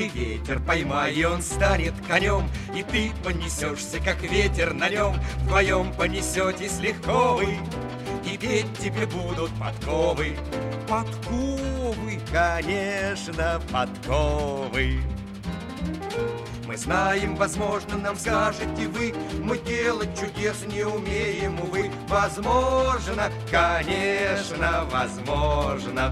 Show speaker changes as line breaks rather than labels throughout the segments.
ты ветер поймай, и он станет конем, и ты понесешься, как ветер на нем. Вдвоем понесетесь легко вы, и петь тебе будут подковы. Подковы, конечно, подковы. Мы знаем, возможно, нам скажете вы, мы делать чудес не умеем, увы. Возможно, конечно, возможно.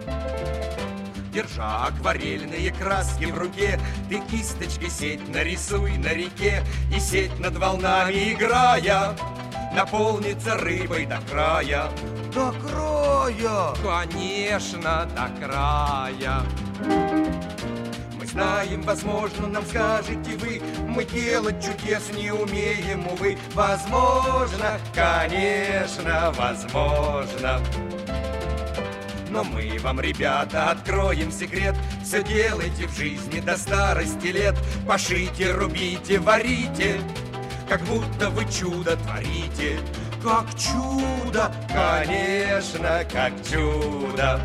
Держа акварельные краски в руке, ты кисточкой сеть нарисуй на реке, и сеть над волнами играя наполнится рыбой до края. До края! Конечно, до края. Мы знаем, возможно, нам скажете вы, мы делать чудес не умеем, увы. Возможно, конечно, возможно. Но мы вам, ребята, откроем секрет. Все делайте в жизни до старости лет. Пашите, рубите, варите, как будто вы чудо творите. Как чудо, конечно, как чудо.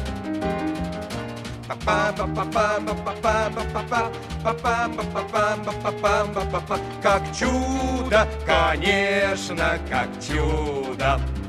Как чудо, конечно, как чудо.